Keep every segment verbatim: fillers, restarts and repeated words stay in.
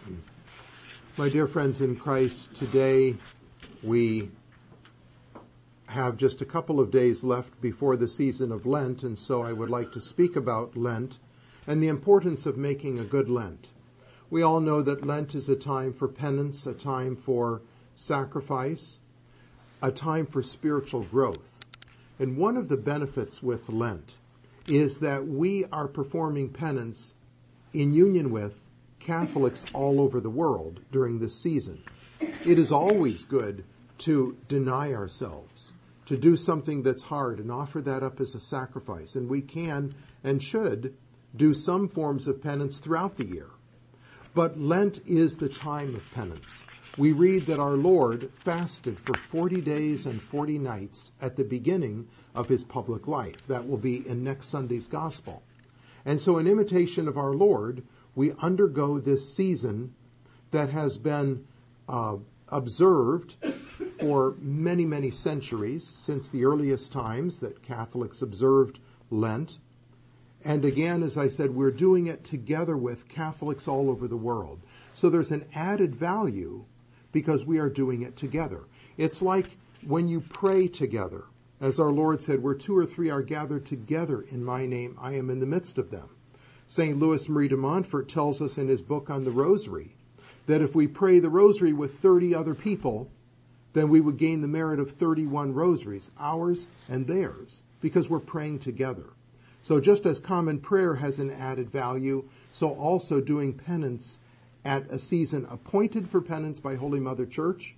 My dear friends in Christ, today we have just a couple of days left before the season of Lent, and so I would like to speak about Lent and the importance of making a good Lent. We all know that Lent is a time for penance, a time for sacrifice, a time for spiritual growth. And one of the benefits with Lent is that we are performing penance in union with Catholics all over the world during this season. It is always good to deny ourselves, to do something that's hard and offer that up as a sacrifice. And we can and should do some forms of penance throughout the year. But Lent is the time of penance. We read that our Lord fasted for forty days and forty nights at the beginning of his public life. That will be in next Sunday's Gospel. And so in imitation of our Lord, we undergo this season that has been uh, observed for many, many centuries, since the earliest times that Catholics observed Lent. And again, as I said, we're doing it together with Catholics all over the world. So there's an added value because we are doing it together. It's like when you pray together. As our Lord said, where two or three are gathered together in my name, I am in the midst of them. Saint Louis Marie de Montfort tells us in his book on the Rosary that if we pray the Rosary with thirty other people, then we would gain the merit of thirty-one rosaries, ours and theirs, because we're praying together. So just as common prayer has an added value, so also doing penance at a season appointed for penance by Holy Mother Church,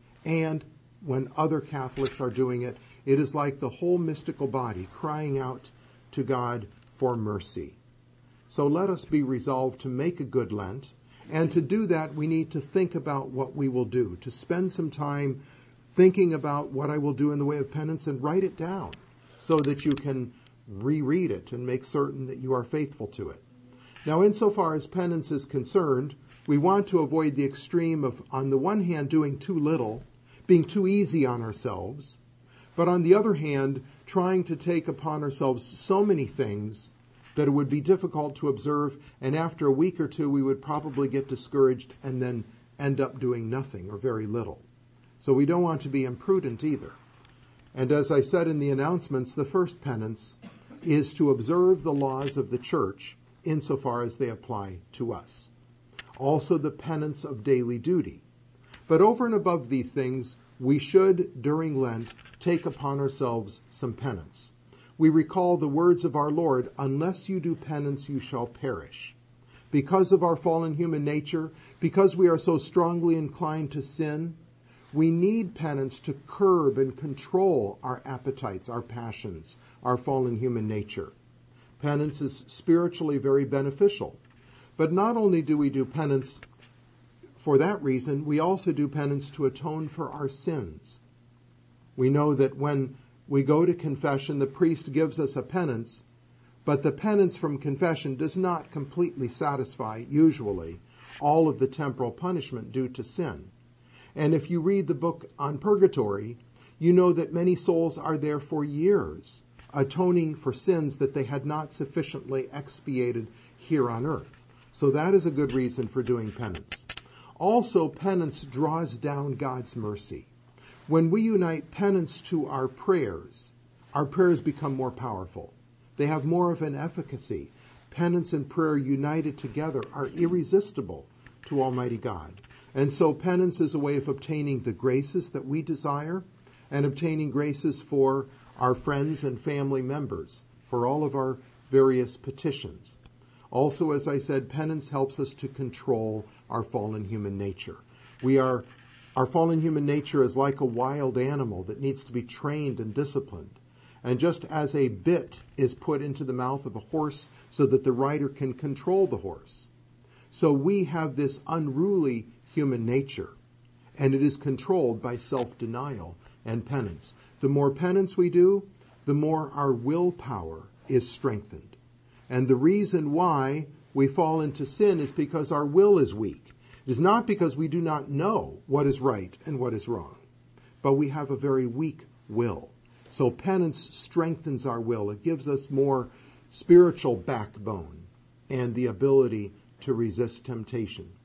and when other Catholics are doing it, it is like the whole mystical body crying out to God for mercy. So let us be resolved to make a good Lent, and to do that we need to think about what we will do, to spend some time thinking about what I will do in the way of penance and write it down so that you can reread it and make certain that you are faithful to it. Now, insofar as penance is concerned, we want to avoid the extreme of, on the one hand, doing too little, being too easy on ourselves, but on the other hand, trying to take upon ourselves so many things that it would be difficult to observe, and after a week or two we would probably get discouraged and then end up doing nothing or very little. So we don't want to be imprudent either. And as I said in the announcements, the first penance is to observe the laws of the Church insofar as they apply to us. Also the penance of daily duty. But over and above these things, we should, during Lent, take upon ourselves some penance. We recall the words of our Lord, unless you do penance, you shall perish. Because of our fallen human nature, because we are so strongly inclined to sin, we need penance to curb and control our appetites, our passions, our fallen human nature. Penance is spiritually very beneficial. But not only do we do penance for that reason, we also do penance to atone for our sins. We know that when we go to confession, the priest gives us a penance, but the penance from confession does not completely satisfy, usually, all of the temporal punishment due to sin. And if you read the book on purgatory, you know that many souls are there for years, atoning for sins that they had not sufficiently expiated here on earth. So that is a good reason for doing penance. Also, penance draws down God's mercy. When we unite penance to our prayers, our prayers become more powerful. They have more of an efficacy. Penance and prayer united together are irresistible to Almighty God. And so penance is a way of obtaining the graces that we desire and obtaining graces for our friends and family members, for all of our various petitions. Also, as I said, penance helps us to control our fallen human nature. We are Our fallen human nature is like a wild animal that needs to be trained and disciplined. And just as a bit is put into the mouth of a horse so that the rider can control the horse, so we have this unruly human nature, and it is controlled by self-denial and penance. The more penance we do, the more our willpower is strengthened. And the reason why we fall into sin is because our will is weak. It is not because we do not know what is right and what is wrong, but we have a very weak will. So penance strengthens our will. It gives us more spiritual backbone and the ability to resist temptation.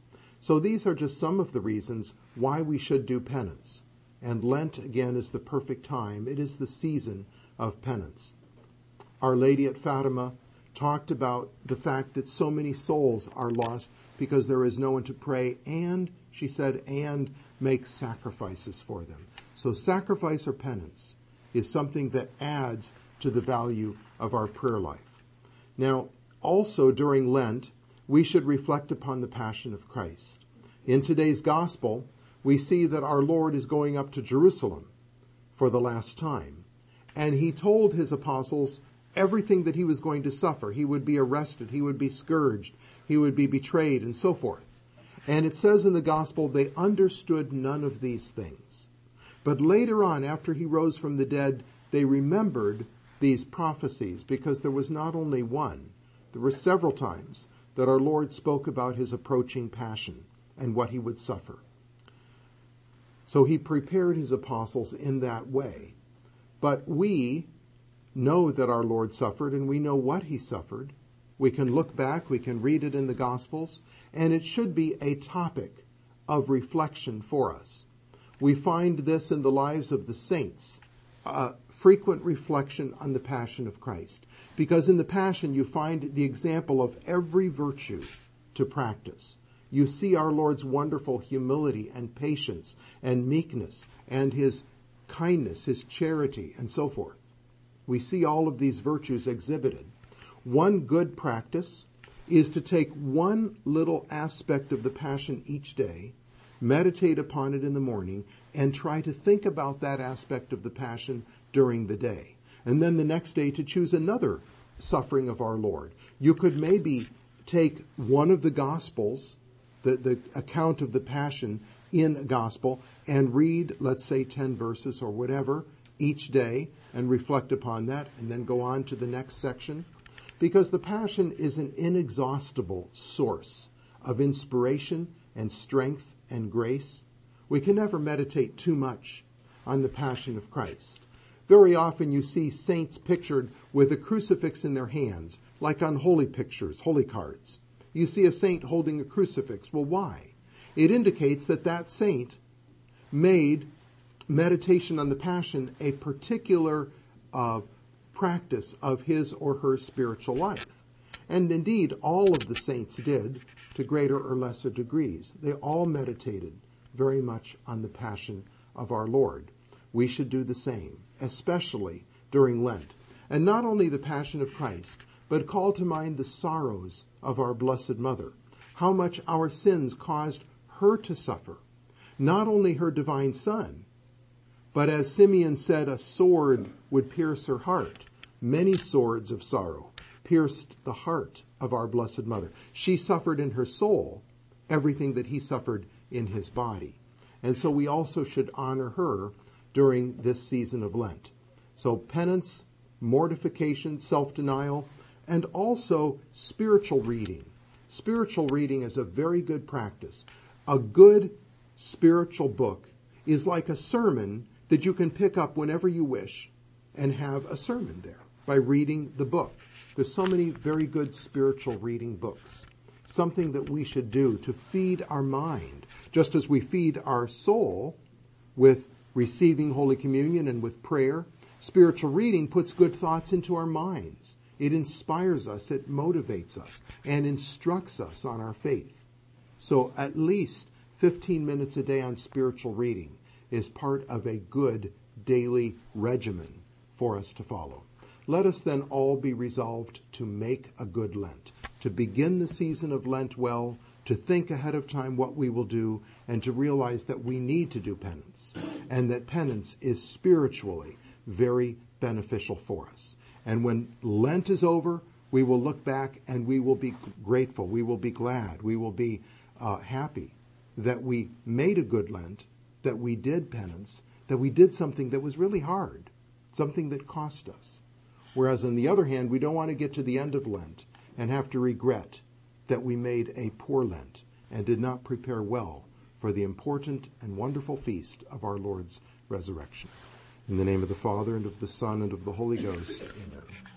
So these are just some of the reasons why we should do penance. And Lent, again, is the perfect time. It is the season of penance. Our Lady at Fatima talked about the fact that so many souls are lost because there is no one to pray, and, she said, and make sacrifices for them. So sacrifice or penance is something that adds to the value of our prayer life. Now, also during Lent, we should reflect upon the Passion of Christ. In today's Gospel, we see that our Lord is going up to Jerusalem for the last time. And he told his apostles everything that he was going to suffer. He would be arrested, he would be scourged, he would be betrayed, and so forth. And it says in the Gospel, they understood none of these things. But later on, after he rose from the dead, they remembered these prophecies, because there was not only one, there were several times that our Lord spoke about his approaching passion and what he would suffer. So he prepared his apostles in that way. But we know that our Lord suffered, and we know what he suffered. We can look back, we can read it in the Gospels, and it should be a topic of reflection for us. We find this in the lives of the saints, uh, frequent reflection on the Passion of Christ. Because in the Passion you find the example of every virtue to practice. You see our Lord's wonderful humility and patience and meekness and his kindness, his charity, and so forth. We see all of these virtues exhibited. One good practice is to take one little aspect of the Passion each day, meditate upon it in the morning, and try to think about that aspect of the Passion during the day. And then the next day to choose another suffering of our Lord. You could maybe take one of the Gospels, the, the account of the Passion in a Gospel, and read, let's say, ten verses or whatever each day, and reflect upon that, and then go on to the next section. Because the Passion is an inexhaustible source of inspiration and strength and grace. We can never meditate too much on the Passion of Christ. Very often you see saints pictured with a crucifix in their hands, like on holy pictures, holy cards. You see a saint holding a crucifix. Well, why? It indicates that that saint made meditation on the Passion a particular uh, practice of his or her spiritual life. And indeed, all of the saints did to greater or lesser degrees. They all meditated very much on the Passion of our Lord. We should do the same, especially during Lent. And not only the Passion of Christ, but call to mind the sorrows of our Blessed Mother, how much our sins caused her to suffer. Not only her divine Son, but as Simeon said, a sword would pierce her heart. Many swords of sorrow pierced the heart of our Blessed Mother. She suffered in her soul everything that he suffered in his body. And so we also should honor her during this season of Lent. So penance, mortification, self-denial, and also spiritual reading. Spiritual reading is a very good practice. A good spiritual book is like a sermon that you can pick up whenever you wish and have a sermon there by reading the book. There's so many very good spiritual reading books. Something that we should do to feed our mind, just as we feed our soul with receiving Holy Communion and with prayer. Spiritual reading puts good thoughts into our minds. It inspires us, it motivates us, and instructs us on our faith. So at least fifteen minutes a day on spiritual reading is part of a good daily regimen for us to follow. Let us then all be resolved to make a good Lent, to begin the season of Lent well, to think ahead of time what we will do, and to realize that we need to do penance, and that penance is spiritually very beneficial for us. And when Lent is over, we will look back and we will be grateful, we will be glad, we will be uh, happy that we made a good Lent, that we did penance, that we did something that was really hard, something that cost us. Whereas on the other hand, we don't want to get to the end of Lent and have to regret that we made a poor Lent and did not prepare well for the important and wonderful feast of our Lord's resurrection. In the name of the Father, and of the Son, and of the Holy Ghost, amen.